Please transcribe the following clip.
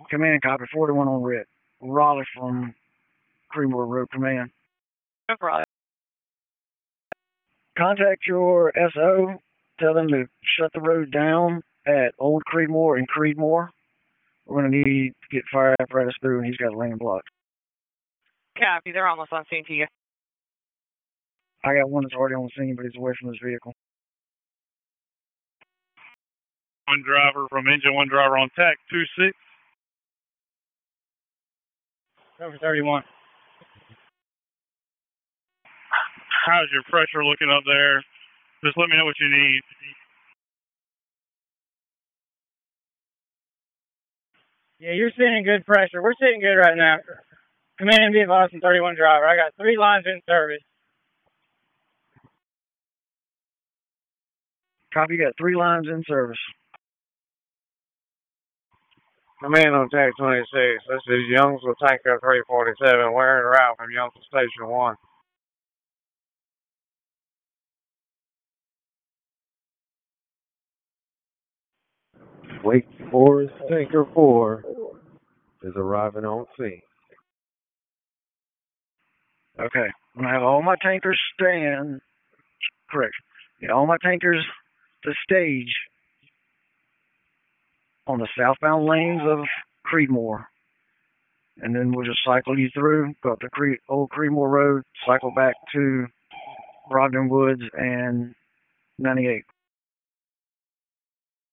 Command copy, 41 on red. Raleigh from Creedmoor Road, command. No problem. Contact your SO. Tell them to shut the road down at Old Creedmoor and Creedmoor. We're going to need to get fire apparatus through, and he's got lane blocked. Copy. They're almost on scene to you. I got one that's already on the scene, but he's away from his vehicle. One driver from engine, one driver on TAC 26. Over 31. How's your pressure looking up there? Just let me know what you need. Yeah, you're sitting good pressure. We're sitting good right now. Command MD of Austin 31 driver. I got 3 lines in service. Copy, you got 3 lines in service. Command on TAC 26. This is Youngsville Tanker 347. We're en route from Youngsville Station 1. Wake Forest Tanker 4 is arriving on scene. Okay. I'm going to have all my tankers stand. Correct. Yeah, all my tankers to stage on the southbound lanes of Creedmoor. And then we'll just cycle you through, go up to Old Creedmoor Road, cycle back to Brogden Woods and 98.